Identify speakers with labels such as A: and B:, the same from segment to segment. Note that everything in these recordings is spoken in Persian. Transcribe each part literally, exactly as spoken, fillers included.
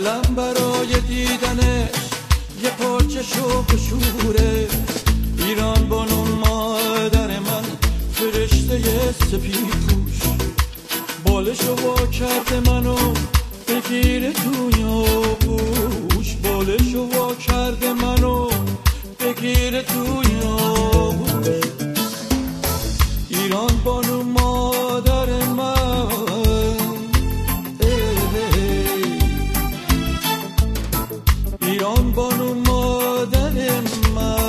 A: دلم برای دیدنش یه پارچه شوق و شوره. ایران بانو مادر من فرشته سپید پوش، بالشو وا کرده منو بگیره توی آغوش، بالشو وا کرده منو بگیره توی آغوش. ایران بانو مادر من، ایران بانو مادر من.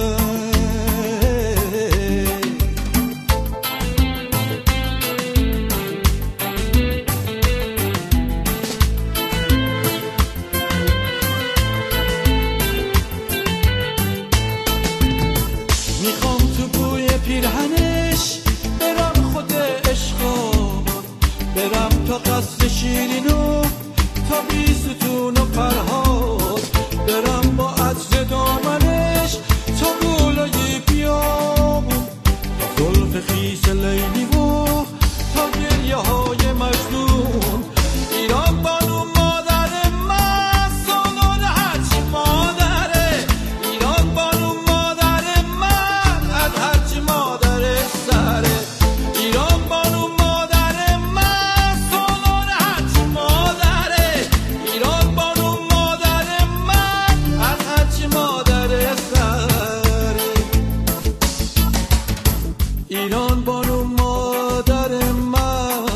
A: میخوام تو بوی پیرهنش برم خود عشقا، برم تا قصر شیرینو تا بیستون و فرهاد، برم با عطر دامنش تا گلای بیابون، تا زلف خیس لیلی و تا گریه های مجنون. ایران بانو مادر من سالار هرچی مادره، ایران بانو مادر من از هرچی مادر سره. ایران بانو مادر من سالار هرچی مادره، ایران بانو مادر من از هرچی مادر سره. ایران بانو مادر من،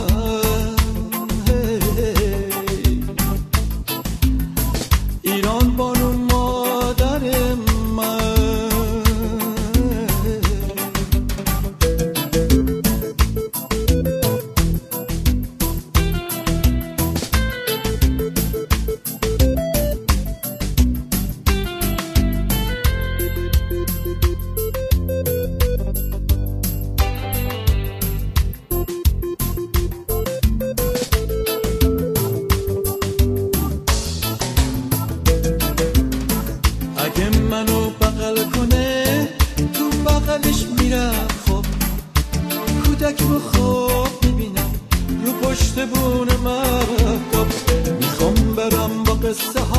A: ایران بانو مادر من. اگه منو بغل کنه تو بغلش میرم، خب کودک رو خواب میبینم رو پشت بون مهتاب. میخوام برم با قصه ها